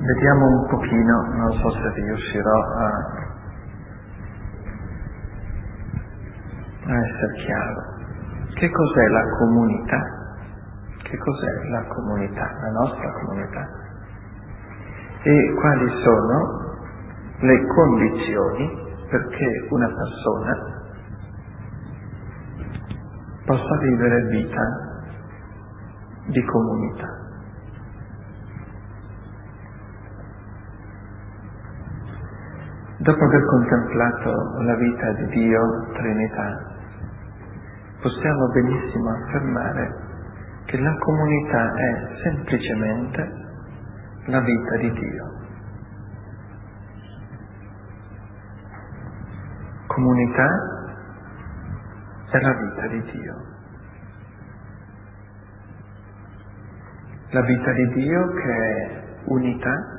Vediamo un pochino, non so se riuscirò a essere chiaro. Che cos'è la comunità? Che cos'è la comunità, la nostra comunità? E quali sono le condizioni perché una persona possa vivere vita di comunità? Dopo aver contemplato la vita di Dio, Trinità, possiamo benissimo affermare che la comunità è semplicemente la vita di Dio. Comunità è la vita di Dio. La vita di Dio che è unità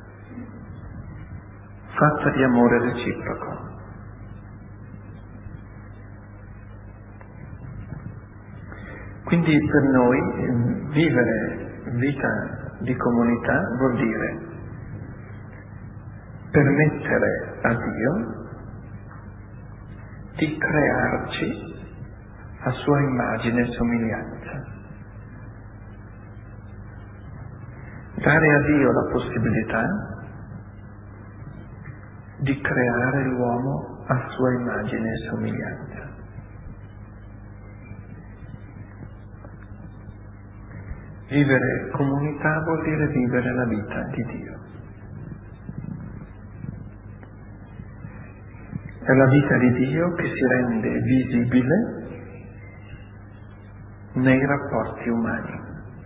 fatta di amore reciproco. Quindi per noi vivere vita di comunità vuol dire permettere a Dio di crearci a sua immagine e somiglianza. Dare a Dio la possibilità di creare l'uomo a sua immagine e somiglianza. Vivere comunità vuol dire vivere la vita di Dio. È la vita di Dio che si rende visibile nei rapporti umani,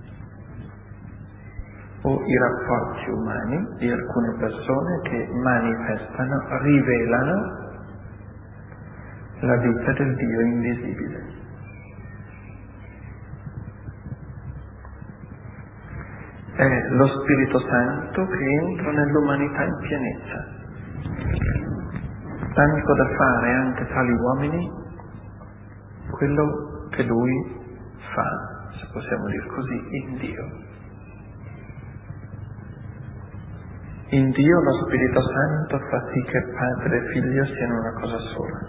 o i rapporti umani di alcune persone che manifestano, rivelano la vita del Dio invisibile. È lo Spirito Santo che entra nell'umanità in pienezza, tanto da fare anche tali uomini quello che Lui fa, se possiamo dire così, in Dio. In Dio lo Spirito Santo fa sì che Padre e Figlio siano una cosa sola,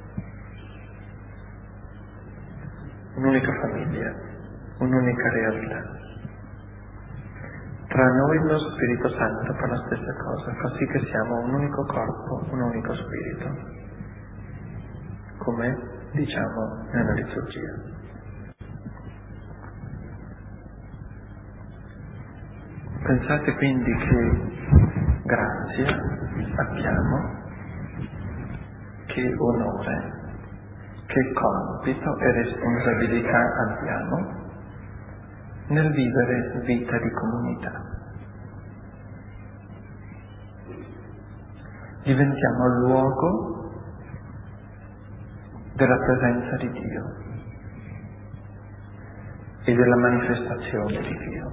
un'unica famiglia, un'unica realtà. Tra noi lo Spirito Santo fa la stessa cosa, fa sì che siamo un unico corpo, un unico spirito, come diciamo nella liturgia. Pensate quindi che grazia abbiamo, che onore, che compito e responsabilità abbiamo nel vivere vita di comunità. Diventiamo il luogo della presenza di Dio e della manifestazione di Dio,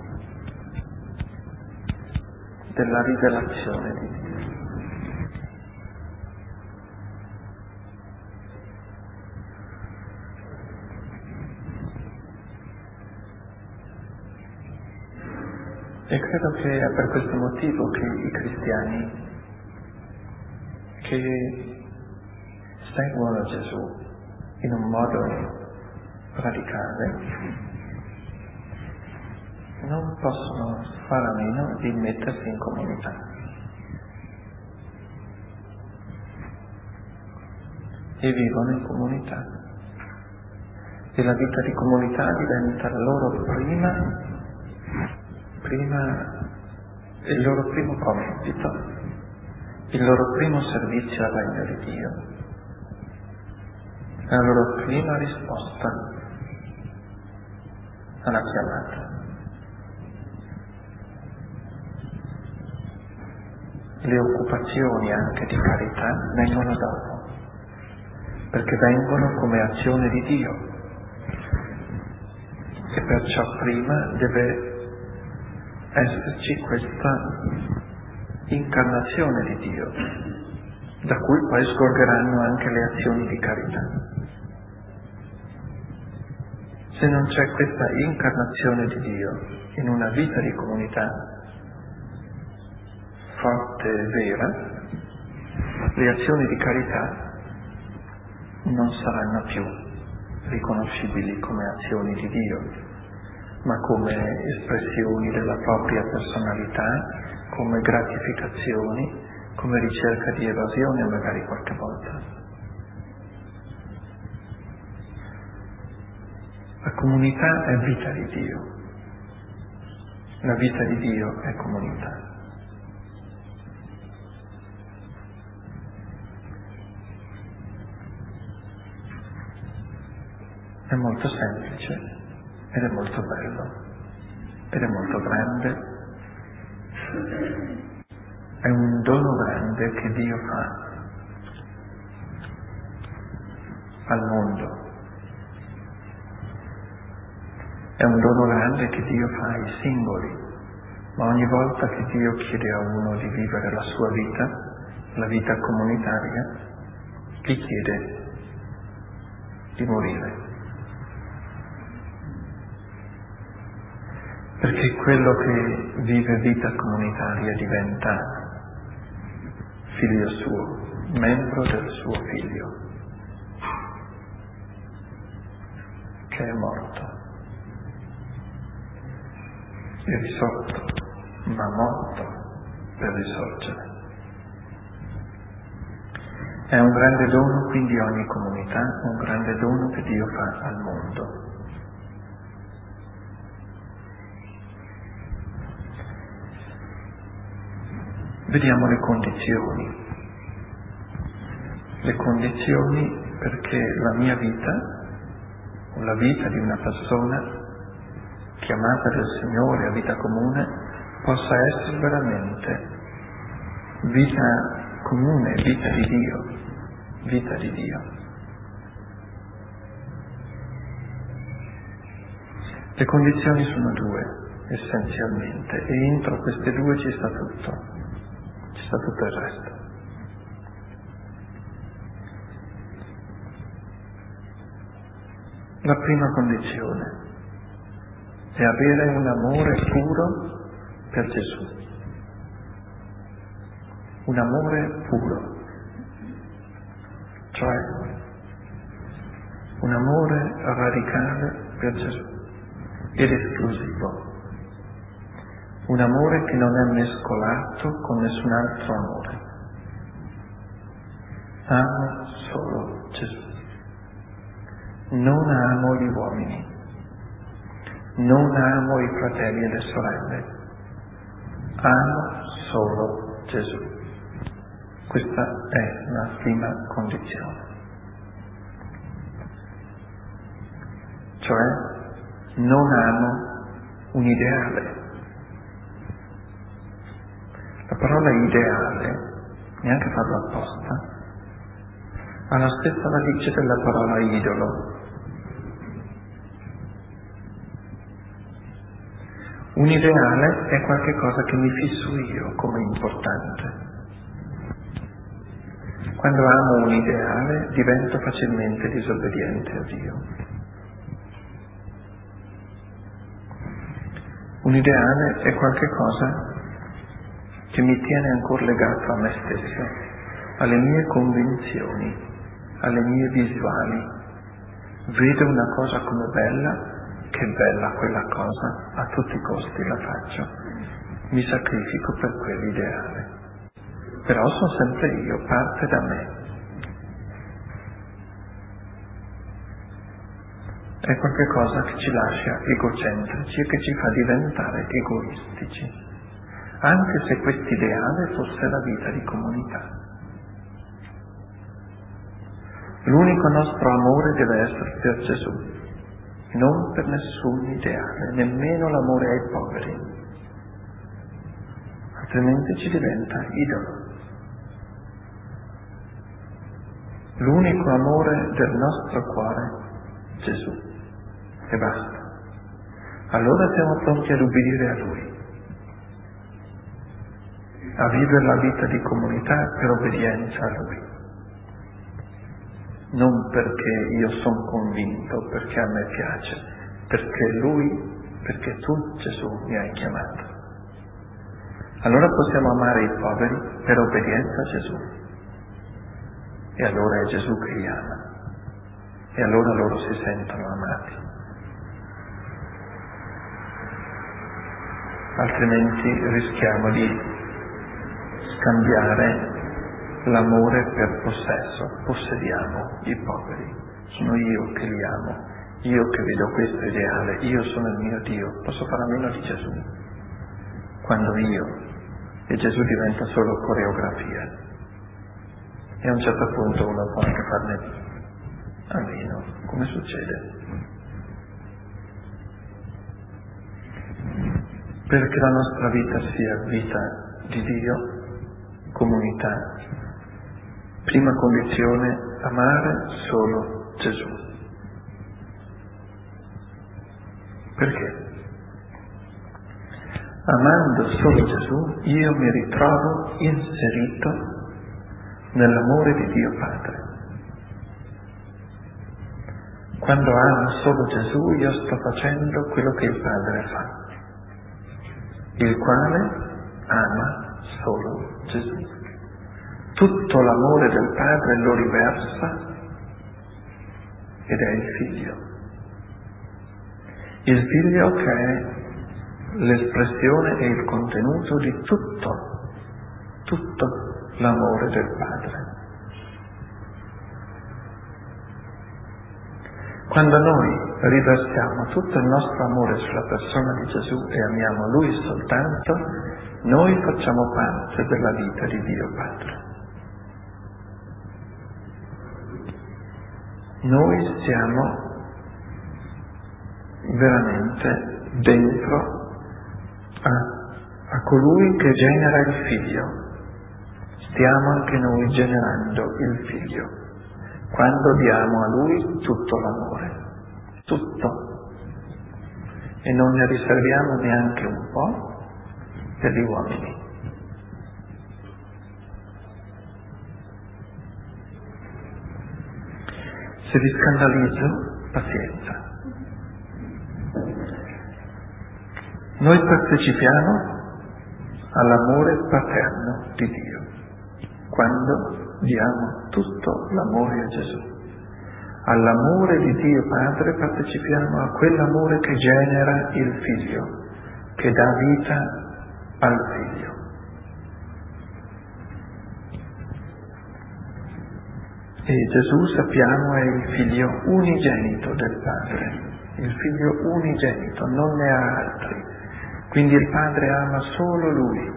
della rivelazione di Dio. E credo che è per questo motivo che i cristiani che seguono Gesù in un modo radicale non possono fare a meno di mettersi in comunità. E vivono in comunità. E la vita di comunità diventa la loro prima il loro primo compito, il loro primo servizio al regno di Dio, la loro prima risposta alla chiamata. Le occupazioni anche di carità vengono dopo, perché vengono come azione di Dio, e perciò prima deve esserci questa incarnazione di Dio, da cui poi scorgeranno anche le azioni di carità. Se non c'è questa incarnazione di Dio in una vita di comunità, parte vera, le azioni di carità non saranno più riconoscibili come azioni di Dio, ma come espressioni della propria personalità, come gratificazioni, come ricerca di evasione magari qualche volta. La comunità è vita di Dio. La vita di Dio è comunità. È molto semplice ed è molto bello ed è molto grande. È un dono grande che Dio fa al mondo. È un dono grande che Dio fa ai singoli, ma ogni volta che Dio chiede a uno di vivere la sua vita, la vita comunitaria, gli chiede di morire. Perché quello che vive vita comunitaria diventa figlio suo, membro del suo figlio, che è morto. È risorto, ma morto per risorgere. È un grande dono, quindi ogni comunità, un grande dono che Dio fa al mondo. Vediamo le condizioni. Le condizioni perché la mia vita, o la vita di una persona chiamata del Signore a vita comune, possa essere veramente vita comune, vita di Dio, vita di Dio. Le condizioni sono due, essenzialmente, e entro queste due ci sta tutto il resto. La prima condizione è avere un amore puro per Gesù. Un amore puro, cioè un amore radicale per Gesù ed esclusivo. Un amore che non è mescolato con nessun altro amore. Amo solo Gesù. Non amo gli uomini. Non amo i fratelli e le sorelle. Amo solo Gesù. Questa è la prima condizione. Cioè, non amo un ideale. La parola ideale, neanche farlo apposta, ha la stessa radice della parola idolo. Un ideale è qualche cosa che mi fisso io come importante. Quando amo un ideale divento facilmente disobbediente a Dio. Un ideale è qualche cosa che mi tiene ancora legato a me stesso, alle mie convinzioni, alle mie visuali. Vedo una cosa come bella, che bella quella cosa, a tutti i costi la faccio, mi sacrifico per quell'ideale. Però sono sempre io, parte da me. È qualche cosa che ci lascia egocentrici e che ci fa diventare egoistici, anche se quest'ideale fosse la vita di comunità. L'unico nostro amore deve essere per Gesù, non per nessun ideale, nemmeno l'amore ai poveri, altrimenti ci diventa idolo. L'unico amore del nostro cuore, Gesù, e basta. Allora siamo pronti ad ubbidire a Lui, a vivere la vita di comunità per obbedienza a Lui. Non perché io sono convinto, perché a me piace, perché tu, Gesù, mi hai chiamato. Allora possiamo amare i poveri per obbedienza a Gesù. E allora è Gesù che li ama. E allora loro si sentono amati. Altrimenti rischiamo di scambiare l'amore per possesso. Possediamo i poveri. Sono io che li amo, io che vedo questo ideale, io sono il mio Dio. Posso fare a meno di Gesù. Quando io e Gesù diventa solo coreografia. E a un certo punto uno può anche farne a meno. Come succede? Perché la nostra vita sia vita di Dio, comunità, prima condizione, amare solo Gesù. Perché? Amando solo Gesù io mi ritrovo inserito nell'amore di Dio Padre. Quando amo solo Gesù io sto facendo quello che il Padre fa, il quale ama solo Gesù. Tutto l'amore del Padre lo riversa ed è il Figlio. Il Figlio che è l'espressione e il contenuto di tutto l'amore del Padre. Quando noi riversiamo tutto il nostro amore sulla persona di Gesù e amiamo Lui soltanto, noi facciamo parte della vita di Dio Padre. Noi siamo veramente dentro a colui che genera il Figlio. Stiamo anche noi generando il Figlio. Quando diamo a Lui tutto l'amore, tutto, e non ne riserviamo neanche un po' per gli uomini. Se vi scandalizzo, pazienza. Noi partecipiamo all'amore paterno di Dio, quando diamo tutto l'amore a Gesù. All'amore di Dio Padre partecipiamo a quell'amore che genera il Figlio, che dà vita al Figlio. E Gesù, sappiamo, è il Figlio unigenito del Padre, il Figlio unigenito, non ne ha altri. Quindi il Padre ama solo Lui,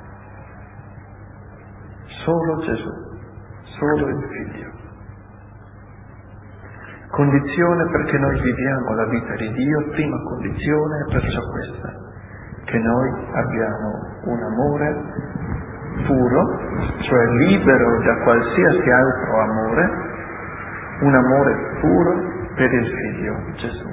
solo Gesù, solo il Figlio. Condizione perché noi viviamo la vita di Dio, prima condizione è perciò questa, che noi abbiamo un amore puro, cioè libero da qualsiasi altro amore, un amore puro per il Figlio Gesù.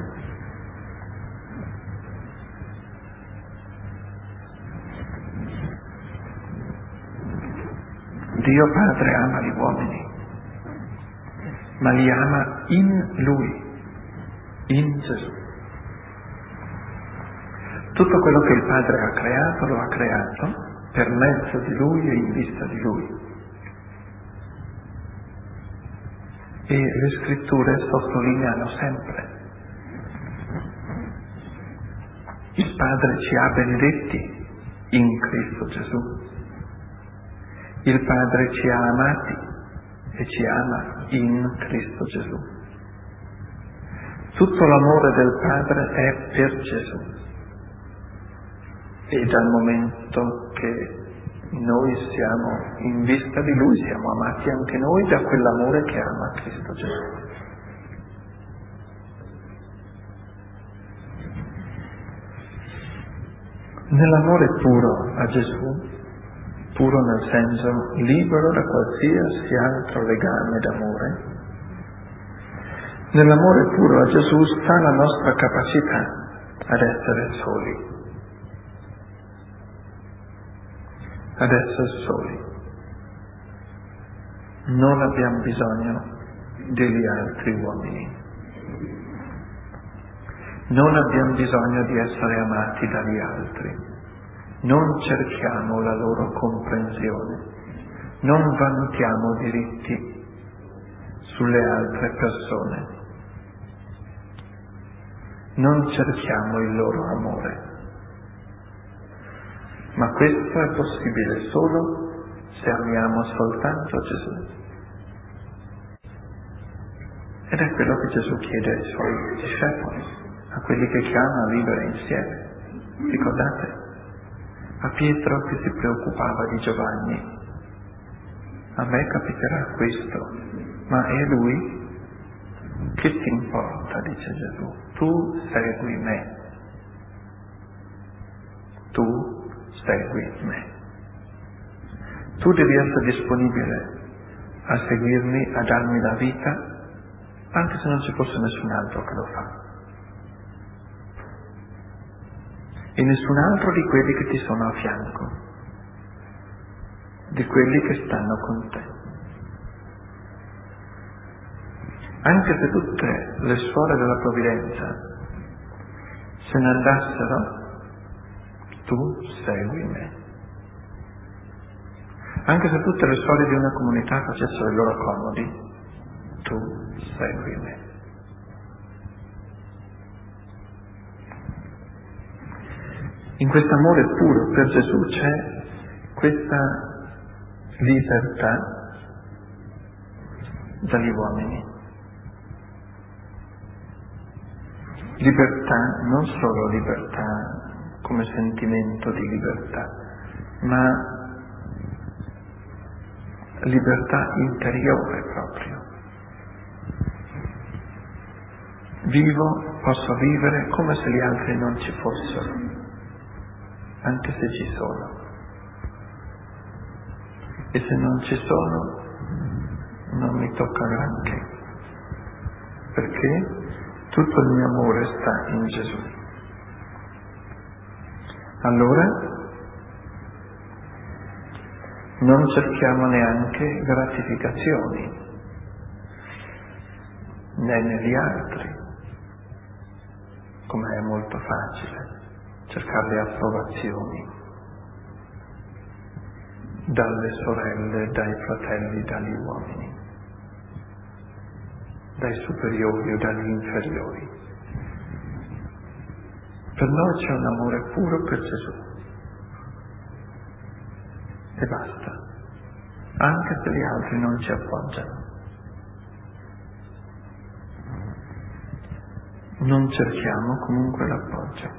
Dio Padre ama gli uomini, ma li ama in Lui, in Gesù. Tutto quello che il Padre ha creato, lo ha creato per mezzo di Lui e in vista di Lui. E le Scritture sottolineano sempre: il Padre ci ha benedetti in Cristo Gesù. Il Padre ci ha amati e ci ama in Cristo Gesù. Tutto l'amore del Padre è per Gesù. E dal momento che noi siamo in vista di Lui, siamo amati anche noi da quell'amore che ama Cristo Gesù. Nell'amore puro a Gesù, puro nel senso libero da qualsiasi altro legame d'amore, nell'amore puro a Gesù sta la nostra capacità ad essere soli. Ad essere soli. Non abbiamo bisogno degli altri uomini. Non abbiamo bisogno di essere amati dagli altri. Non cerchiamo la loro comprensione. Non valutiamo diritti sulle altre persone. Non cerchiamo il loro amore. Ma questo è possibile solo se amiamo soltanto Gesù. Ed è quello che Gesù chiede ai suoi discepoli, a quelli che chiama a vivere insieme. Ricordate? A Pietro che si preoccupava di Giovanni. A me capiterà questo, ma è lui? Che ti importa, dice Gesù. Tu segui me. Tu segui me. Tu devi essere disponibile a seguirmi, a darmi la vita, anche se non ci fosse nessun altro che lo fa. E nessun altro di quelli che ti sono a fianco, di quelli che stanno con te. Anche se tutte le suore della provvidenza se ne andassero, tu segui me. Anche se tutte le suore di una comunità facessero i loro comodi, tu segui me. In questo amore puro per Gesù c'è questa libertà dagli uomini. Libertà, non solo libertà come sentimento di libertà, ma libertà interiore proprio. Posso vivere come se gli altri non ci fossero, anche se ci sono. E se non ci sono, non mi tocca granché, perché tutto il mio amore sta in Gesù. Allora non cerchiamo neanche gratificazioni, né negli altri, come è molto facile cercare le approvazioni dalle sorelle, dai fratelli, dagli uomini, dai superiori o dagli inferiori. Per noi c'è un amore puro per Gesù e basta, anche se gli altri non ci appoggiano. Non cerchiamo comunque l'appoggio.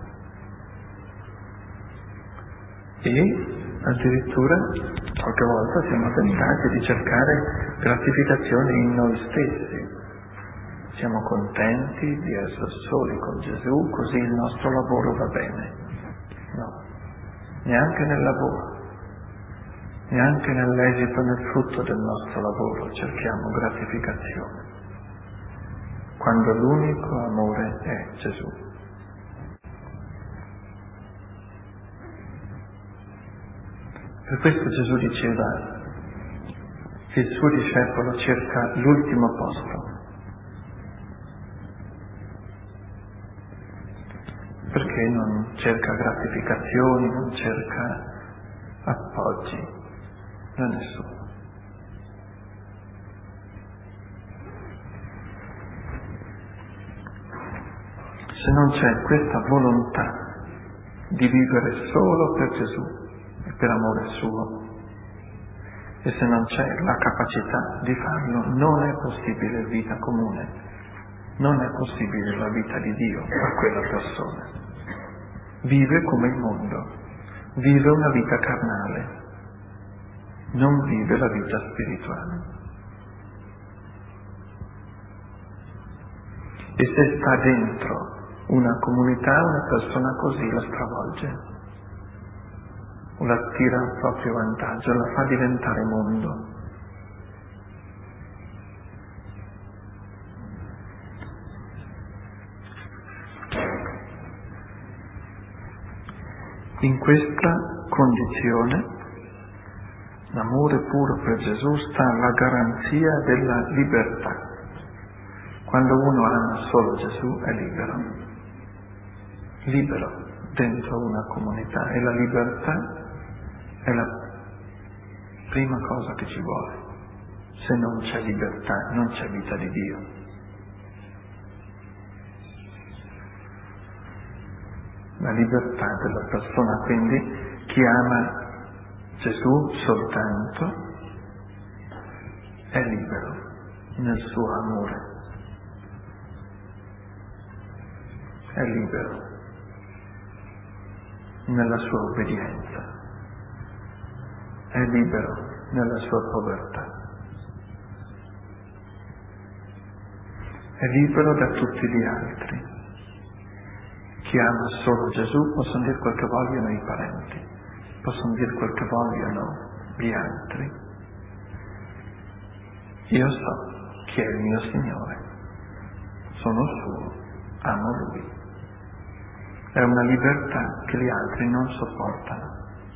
E addirittura qualche volta siamo tentati di cercare gratificazione in noi stessi. Siamo contenti di essere soli con Gesù, così il nostro lavoro va bene. No, neanche nel lavoro, neanche nell'esito, nel frutto del nostro lavoro cerchiamo gratificazione, quando l'unico amore è Gesù. Per questo Gesù diceva che il suo discepolo cerca l'ultimo posto, perché non cerca gratificazioni, non cerca appoggi da nessuno. Se non c'è questa volontà di vivere solo per Gesù e per amore suo, e se non c'è la capacità di farlo, non è possibile vita comune, non è possibile la vita di Dio a quella persona. Vive come il mondo, vive una vita carnale, non vive la vita spirituale. E se sta dentro una comunità, una persona così la stravolge, o la tira a proprio vantaggio, la fa diventare mondo. In questa condizione, l'amore puro per Gesù sta la garanzia della libertà. Quando uno ama solo Gesù è libero dentro una comunità, e la libertà è prima cosa che ci vuole. Se non c'è libertà, non c'è vita di Dio. La libertà della persona, quindi, chi ama Gesù soltanto è libero nel suo amore, è libero nella sua obbedienza, è libero nella sua povertà, è libero da tutti gli altri. Chi ama solo Gesù possono dire quel che vogliono i parenti, possono dire quel che vogliono gli altri. Io so chi è il mio Signore, sono suo, amo Lui. È una libertà che gli altri non sopportano.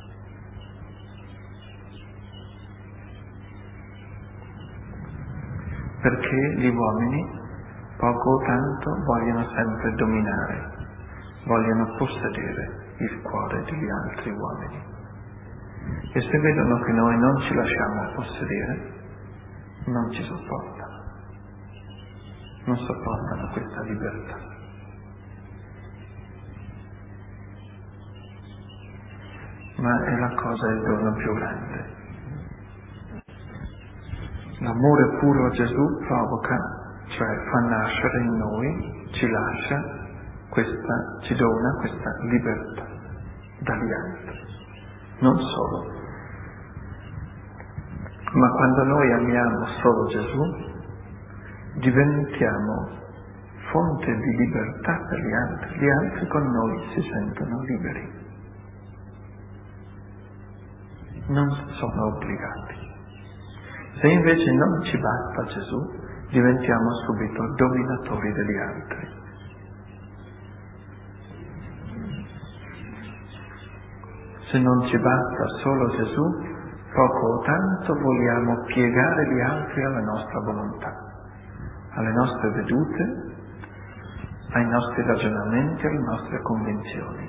Perché gli uomini, poco o tanto, vogliono sempre dominare, vogliono possedere il cuore degli altri uomini. E se vedono che noi non ci lasciamo possedere, non ci sopportano. Non sopportano questa libertà. Ma è la cosa, il dono più grande. L'amore puro a Gesù provoca, cioè fa nascere in noi, ci lascia ci dona questa libertà dagli altri. Non solo. Ma quando noi amiamo solo Gesù, diventiamo fonte di libertà per gli altri. Gli altri con noi si sentono liberi. Non sono obbligati. Se invece non ci basta Gesù, diventiamo subito dominatori degli altri. Se non ci basta solo Gesù, poco o tanto vogliamo piegare gli altri alla nostra volontà, alle nostre vedute, ai nostri ragionamenti, alle nostre convinzioni.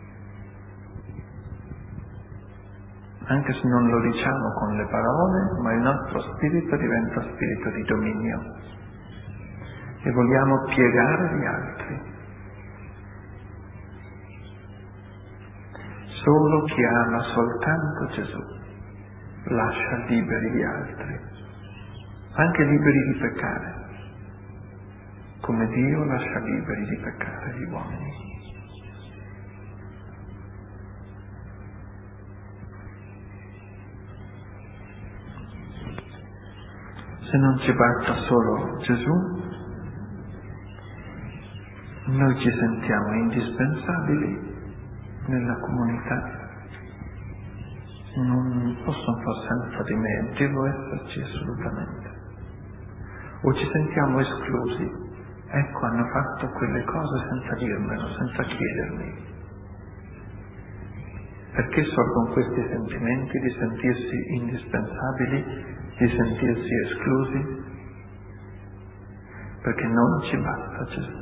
Anche se non lo diciamo con le parole, ma il nostro spirito diventa spirito di dominio e vogliamo piegare gli altri. Solo chi ama soltanto Gesù lascia liberi gli altri, anche liberi di peccare, come Dio lascia liberi di peccare gli uomini. Se non ci basta solo Gesù, noi ci sentiamo indispensabili nella comunità. Non posso far senza di me, devo esserci assolutamente. O ci sentiamo esclusi. Ecco, hanno fatto quelle cose senza dirmelo, senza chiedermi. Perché sorgono questi sentimenti di sentirsi indispensabili, di sentirsi esclusi? Perché non ci basta Gesù.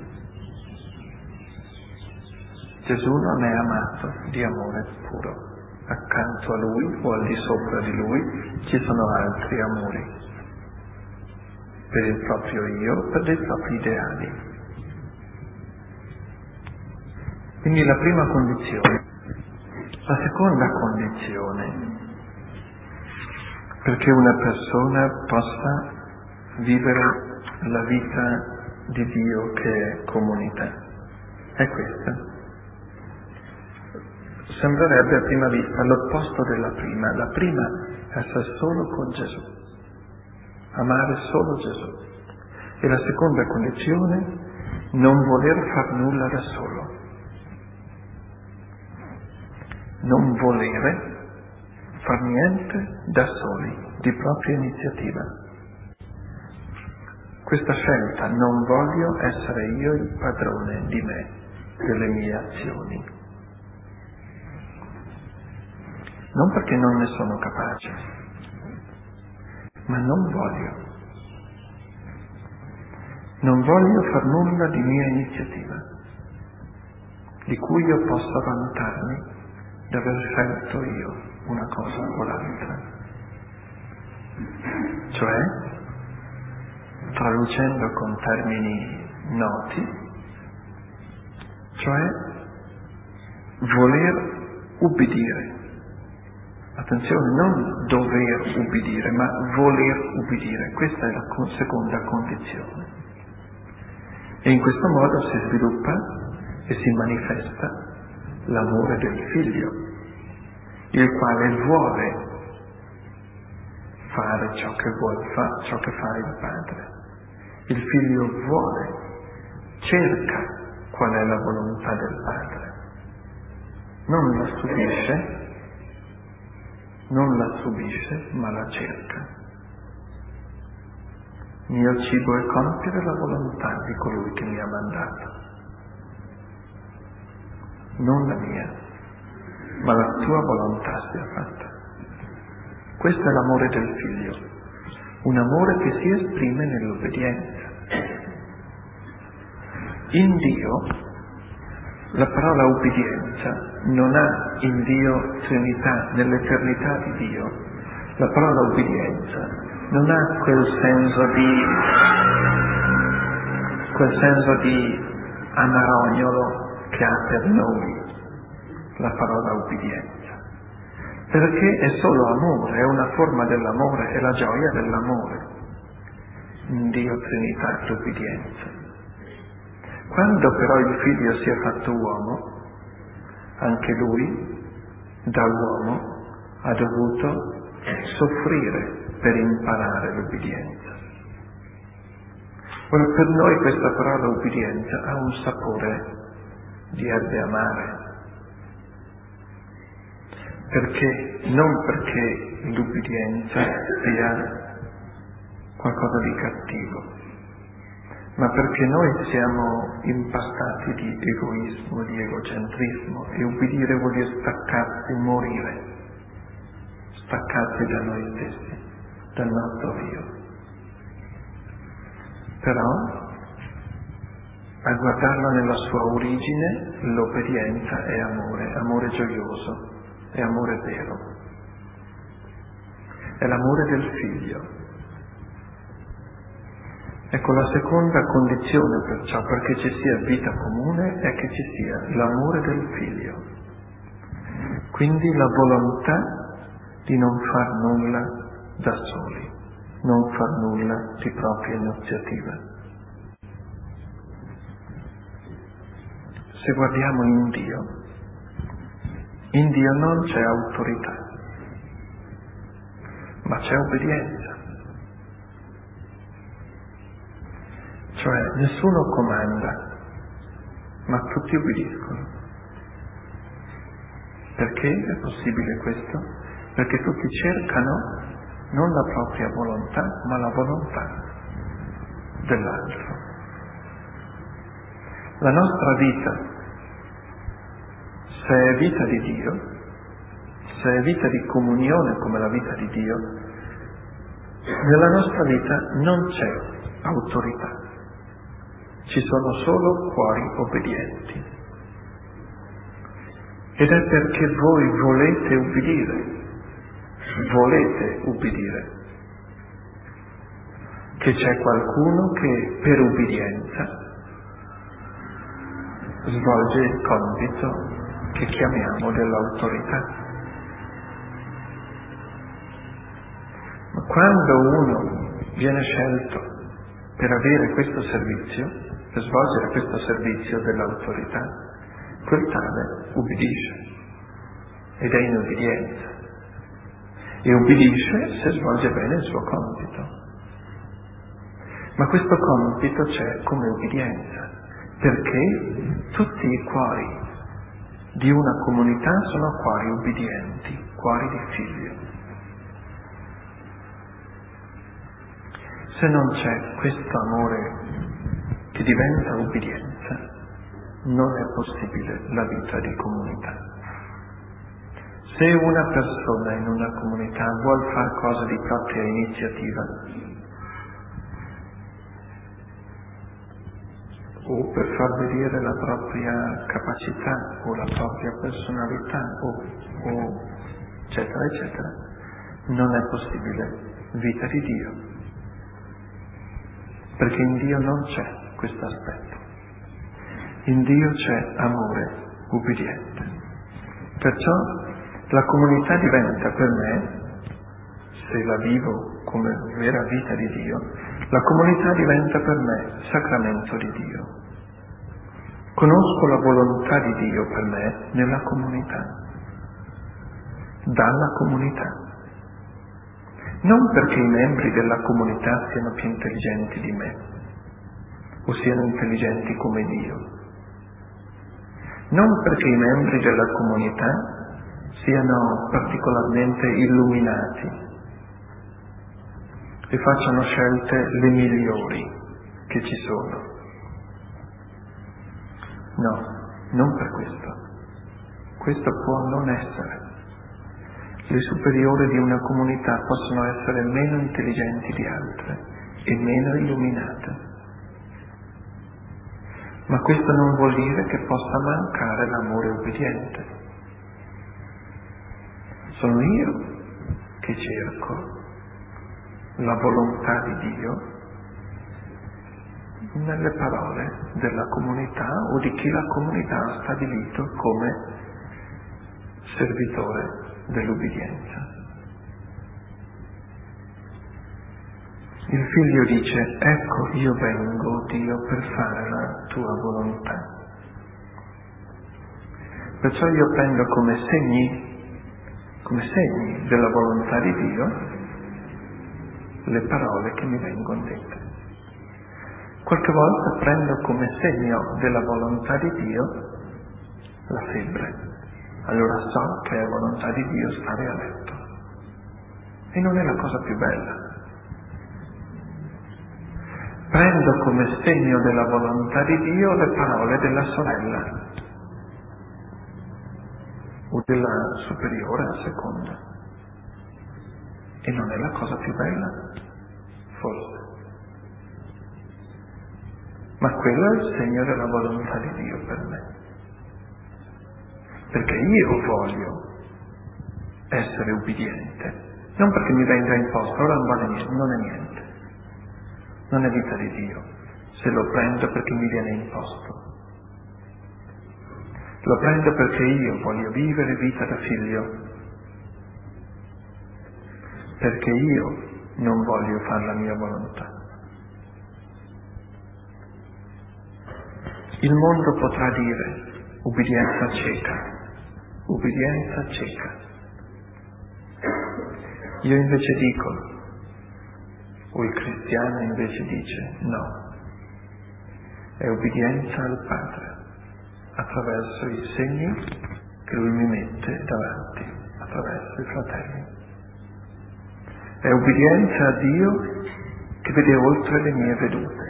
Gesù non è amato di amore puro. Accanto a Lui o al di sopra di Lui ci sono altri amori. Per il proprio io, per dei propri ideali. Quindi la prima condizione. La seconda condizione perché una persona possa vivere la vita di Dio che è comunità è questa. Sembrerebbe a prima vista l'opposto della prima. La prima è essere solo con Gesù, amare solo Gesù. E la seconda condizione, non voler far nulla da solo. Non volere far niente da soli, di propria iniziativa. Questa scelta, non voglio essere io il padrone di me, delle mie azioni. Non perché non ne sono capace, ma non voglio. Non voglio far nulla di mia iniziativa, di cui io possa vantarmi di aver scelto io una cosa o l'altra. Cioè, traducendo con termini noti, cioè voler ubbidire. Attenzione, non dover ubbidire, ma voler ubbidire. Questa è la seconda condizione. E in questo modo si sviluppa e si manifesta l'amore del figlio, il quale vuole fare ciò che ciò che fa il padre. Il figlio vuole, cerca qual è la volontà del padre. Non la subisce, ma la cerca. Mio cibo è compiere la volontà di colui che mi ha mandato. Non la mia, ma la tua volontà sia fatta. Questo è l'amore del figlio, un amore che si esprime nell'obbedienza. In Dio, la parola ubbidienza non ha in Dio Trinità, nell'eternità di Dio, la parola ubbidienza non ha quel senso di amarognolo che ha per noi la parola ubbidienza. Perché è solo amore, è una forma dell'amore, è la gioia dell'amore. In Dio Trinità l'ubbidienza. Quando però il figlio si è fatto uomo, anche lui, da uomo, ha dovuto soffrire per imparare l'ubbidienza. Ora, per noi questa parola ubbidienza ha un sapore di erbe amare. Non perché l'ubbidienza sia qualcosa di cattivo, ma perché noi siamo impastati di egoismo, di egocentrismo, e ubbidire vuol dire staccarsi, morire, staccarsi da noi stessi, dal nostro io. Però, a guardarlo nella sua origine, l'obbedienza è amore gioioso, è amore vero, è l'amore del figlio. Ecco, la seconda condizione perciò perché ci sia vita comune è che ci sia l'amore del figlio, quindi la volontà di non far nulla da soli, non far nulla di propria iniziativa. Se guardiamo in Dio non c'è autorità, ma c'è obbedienza. Cioè nessuno comanda, ma tutti obbediscono. Perché è possibile questo? Perché tutti cercano non la propria volontà, ma la volontà dell'altro. La nostra vita, se è vita di Dio, se è vita di comunione come la vita di Dio, nella nostra vita non c'è autorità. Ci sono solo cuori obbedienti. Ed è perché voi volete ubbidire, che c'è qualcuno che per ubbidienza svolge il compito che chiamiamo dell'autorità. Ma quando uno viene scelto per avere questo servizio, per svolgere questo servizio dell'autorità, quel tale ubbidisce ed è in ubbidienza e ubbidisce se svolge bene il suo compito. Ma questo compito c'è come ubbidienza perché tutti i cuori di una comunità sono cuori ubbidienti, cuori di figlio. Se non c'è questo amore che diventa ubbidienza, non è possibile la vita di comunità. Se una persona in una comunità vuol fare cose di propria iniziativa, o per far vedere la propria capacità o la propria personalità o eccetera eccetera, non è possibile vita di Dio. Perché in Dio non c'è questo aspetto. In Dio c'è amore ubbidiente. Perciò la comunità diventa per me, se la vivo come vera vita di Dio, la comunità diventa per me sacramento di Dio. Conosco la volontà di Dio per me nella comunità, dalla comunità. Non perché i membri della comunità siano più intelligenti di me, o siano intelligenti come Dio. Non perché i membri della comunità siano particolarmente illuminati e facciano scelte le migliori che ci sono. No, non per questo. Questo può non essere. Le superiori di una comunità possono essere meno intelligenti di altre e meno illuminate. Ma questo non vuol dire che possa mancare l'amore ubbidiente. Sono io che cerco la volontà di Dio nelle parole della comunità o di chi la comunità ha stabilito come servitore dell'ubbidienza. Il figlio dice: ecco, io vengo, Dio, per fare la tua volontà. Perciò io prendo come segni della volontà di Dio le parole che mi vengono dette. Qualche volta prendo come segno della volontà di Dio la febbre. Allora so che è volontà di Dio stare a letto. E non è la cosa più bella. Prendo come segno della volontà di Dio le parole della sorella o della superiore a seconda. E non è la cosa più bella? Forse. Ma quello è il segno della volontà di Dio per me. Perché io voglio essere ubbidiente, non perché mi venga imposto, ora non vale niente, non è niente. Non è vita di Dio, se lo prendo perché mi viene imposto. Lo prendo perché io voglio vivere vita da figlio, perché io non voglio fare la mia volontà. Il mondo potrà dire ubbidienza cieca. Io invece dico, o il cristiano invece dice, no, è ubbidienza al Padre attraverso i segni che Lui mi mette davanti, attraverso i fratelli. È ubbidienza a Dio che vede oltre le mie vedute.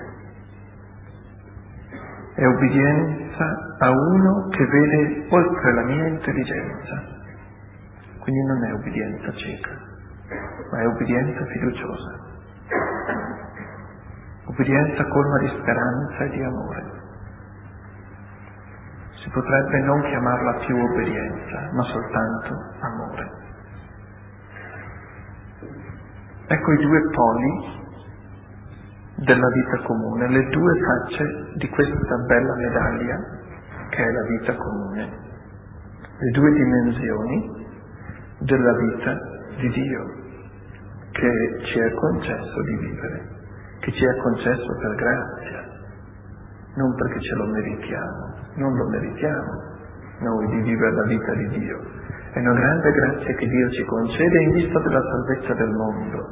È ubbidienza a uno che vede oltre la mia intelligenza. Quindi non è ubbidienza cieca, ma è ubbidienza fiduciosa. Ubbidienza colma di speranza e di amore. Si potrebbe non chiamarla più obbedienza, ma soltanto amore. Ecco i due poli della vita comune, le due facce di questa bella medaglia che è la vita comune, le due dimensioni della vita di Dio che ci è concesso di vivere, che ci è concesso per grazia, non perché ce lo meritiamo, non lo meritiamo noi di vivere la vita di Dio. È una grande grazia che Dio ci concede in vista della salvezza del mondo.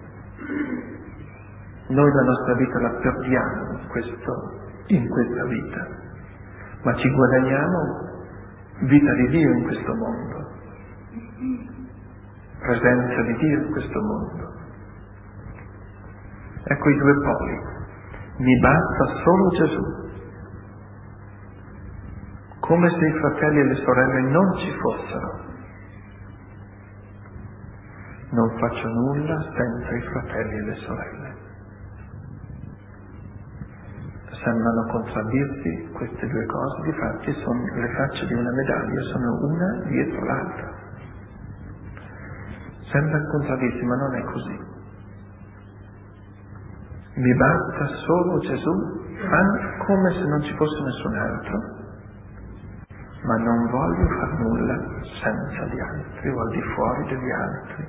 Noi la nostra vita la perdiamo in questa vita, ma ci guadagniamo vita di Dio in questo mondo, presenza di Dio in questo mondo. Ecco i due poli. Mi basta solo Gesù. Come se i fratelli e le sorelle non ci fossero. Non faccio nulla senza i fratelli e le sorelle. Sembrano contraddirsi queste due cose, difatti sono le facce di una medaglia, sono una dietro l'altra. Sembra contraddirsi, ma non è così. Mi basta solo Gesù, come se non ci fosse nessun altro, ma non voglio far nulla senza gli altri o al di fuori degli altri.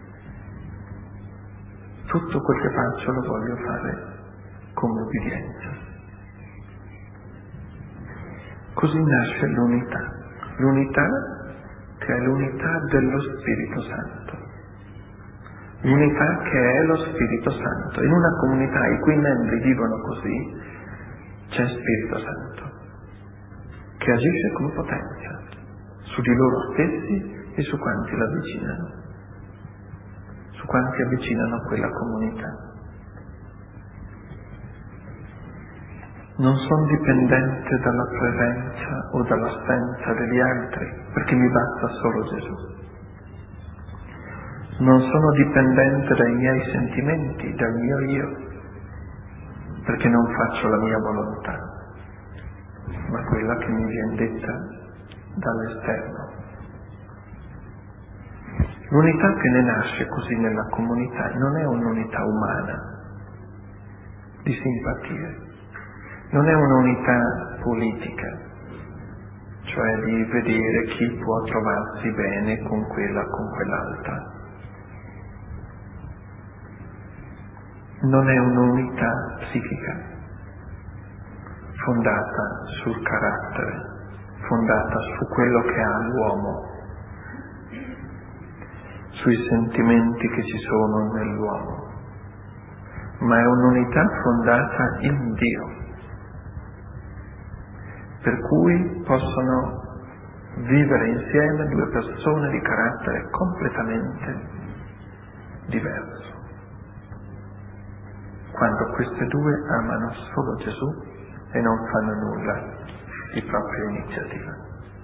Tutto quel che faccio lo voglio fare come obbedienza. Così nasce l'unità che è l'unità dello Spirito Santo. L'unità che è lo Spirito Santo. In una comunità i cui membri vivono così, c'è Spirito Santo, che agisce con potenza su di loro stessi e su quanti l'avvicinano, su quanti avvicinano a quella comunità. Non sono dipendente dalla presenza o dall'assenza degli altri, perché mi basta solo Gesù. Non sono dipendente dai miei sentimenti, dal mio io, perché non faccio la mia volontà, ma quella che mi viene detta dall'esterno. L'unità che ne nasce così nella comunità non è un'unità umana di simpatie, non è un'unità politica, cioè di vedere chi può trovarsi bene con quella o con quell'altra. Non è un'unità psichica, fondata sul carattere, fondata su quello che ha l'uomo, sui sentimenti che ci sono nell'uomo, ma è un'unità fondata in Dio, per cui possono vivere insieme due persone di carattere completamente diverso. Quando queste due amano solo Gesù e non fanno nulla di propria iniziativa.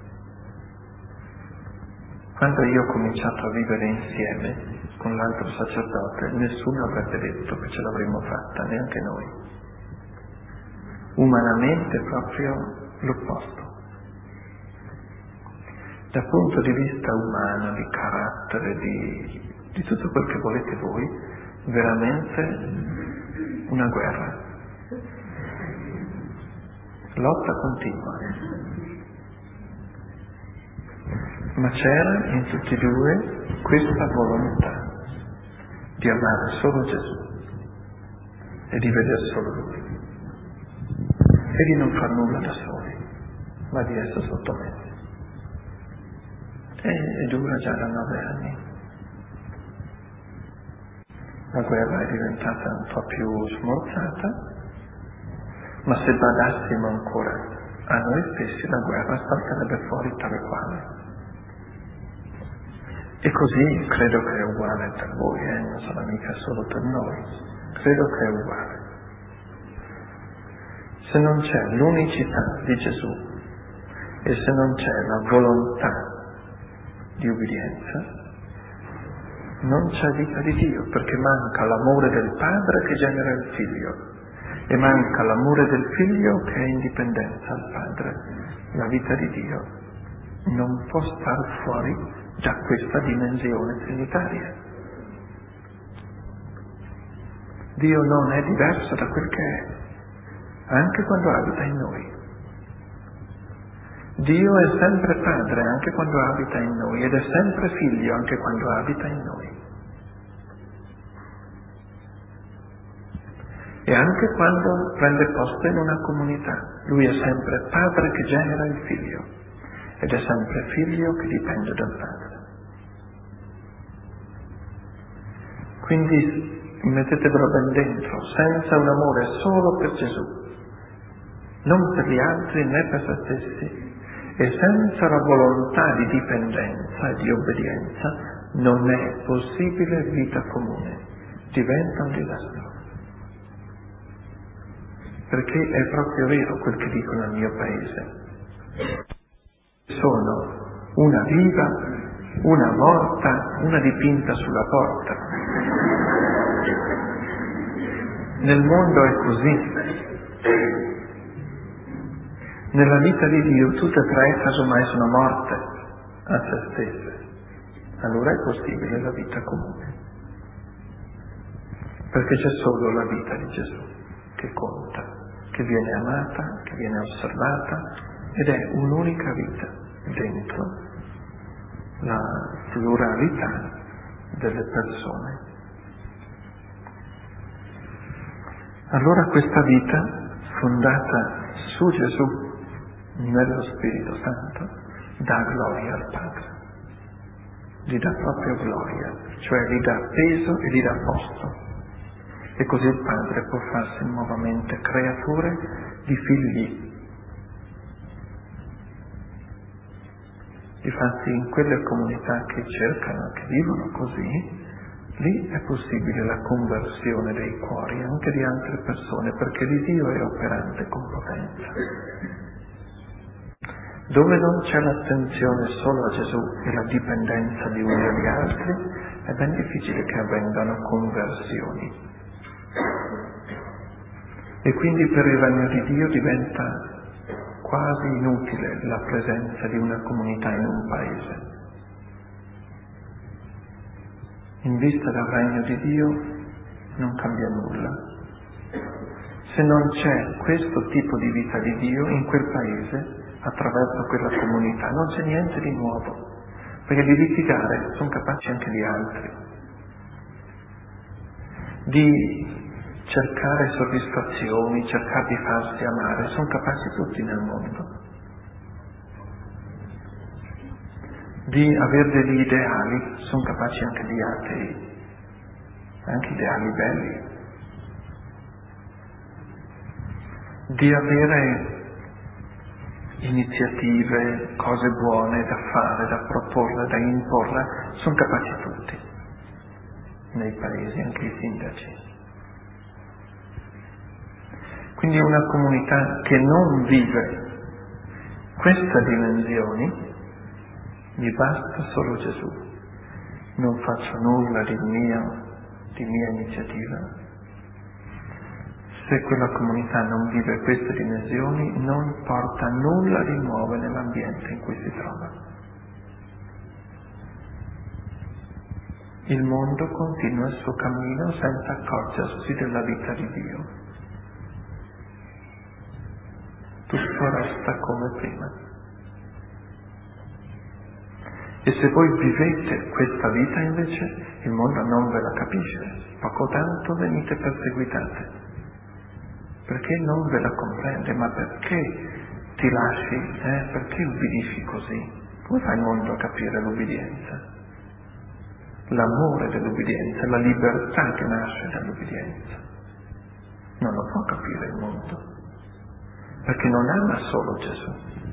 Quando io ho cominciato a vivere insieme con l'altro sacerdote, nessuno avrebbe detto che ce l'avremmo fatta, neanche noi. Umanamente proprio l'opposto. Dal punto di vista umano, di carattere, di tutto quel che volete voi, veramente una guerra, lotta continua, ma c'era in tutti e due questa volontà di amare solo Gesù e di vedere solo Lui e di non far nulla da soli, ma di essere sottomessi. E dura già da 9 anni. La guerra è diventata un po' più smorzata, ma se badassimo ancora a noi stessi, la guerra salterebbe fuori tale quale. E così credo che è uguale per voi, non sarà mica solo per noi, credo che è uguale. Se non c'è l'unicità di Gesù e se non c'è la volontà di ubbidienza, non c'è vita di Dio, perché manca l'amore del Padre che genera il Figlio e manca l'amore del Figlio che è indipendenza al Padre. La vita di Dio non può star fuori da questa dimensione trinitaria. Dio non è diverso da quel che è, anche quando abita in noi. Dio è sempre Padre anche quando abita in noi ed è sempre Figlio anche quando abita in noi. E anche quando prende posto in una comunità, Lui è sempre Padre che genera il Figlio ed è sempre Figlio che dipende dal Padre. Quindi mettetevelo ben dentro, senza un amore solo per Gesù, non per gli altri né per se stessi, e senza la volontà di dipendenza e di obbedienza non è possibile vita comune, diventa un disastro. Perché è proprio vero quel che dicono nel mio paese. Sono una viva, una morta, una dipinta sulla porta. Nel mondo è così. Nella vita di Dio tutte e tre casomai sono morte a se stesse. Allora è possibile la vita comune. perché c'è solo la vita di Gesù che conta, che viene amata, che viene osservata, ed è un'unica vita dentro la pluralità delle persone. Allora questa vita, fondata su Gesù, nello Spirito Santo, dà gloria al Padre. Gli dà proprio gloria, cioè gli dà peso e gli dà posto. E così il Padre può farsi nuovamente creatore di figli. Difatti in quelle comunità che cercano, che vivono così, lì è possibile la conversione dei cuori anche di altre persone, perché l'Iddio è operante con potenza. Dove non c'è l'attenzione solo a Gesù e la dipendenza di uno e di altri, è ben difficile che avvengano conversioni. E quindi per il regno di Dio diventa quasi inutile la presenza di una comunità in un paese. In vista del regno di Dio non cambia nulla. Se non c'è questo tipo di vita di Dio in quel paese, attraverso quella comunità, non c'è niente di nuovo, perché di litigare sono capaci anche gli altri, di cercare soddisfazioni, cercare di farsi amare, sono capaci tutti nel mondo, di avere degli ideali, sono capaci anche gli atei, anche ideali belli, di avere iniziative, cose buone da fare, da proporre, da imporre, sono capaci tutti, nei paesi, anche i sindaci. Quindi una comunità che non vive queste dimensioni, gli basta solo Gesù. Non faccio nulla di mia iniziativa. Se quella comunità non vive queste dimensioni, non porta nulla di nuovo nell'ambiente in cui si trova. Il mondo continua il suo cammino senza accorgersi della vita di Dio. Tutto resta come prima. E se voi vivete questa vita invece, il mondo non ve la capisce. Poco tanto venite perseguitate. Perché non ve la comprende? Ma perché ti lasci? Perché ubbidisci così? Come fa il mondo a capire l'ubbidienza? L'amore dell'ubbidienza, la libertà che nasce dall'ubbidienza. Non lo può capire il mondo, perché non ama solo Gesù.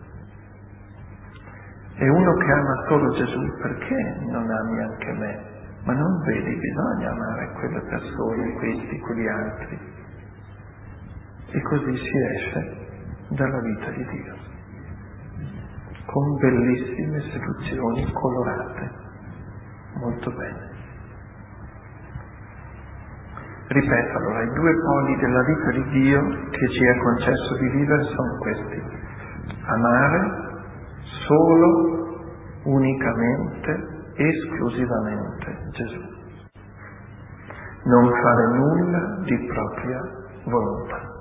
E uno che ama solo Gesù, perché non ami anche me? Ma non vedi, bisogna amare quelle persone, questi, quegli altri. E così si esce dalla vita di Dio, con bellissime seduzioni colorate, molto bene. Ripeto allora, i due poli della vita di Dio che ci è concesso di vivere sono questi: amare solo, unicamente, esclusivamente Gesù. Non fare nulla di propria volontà.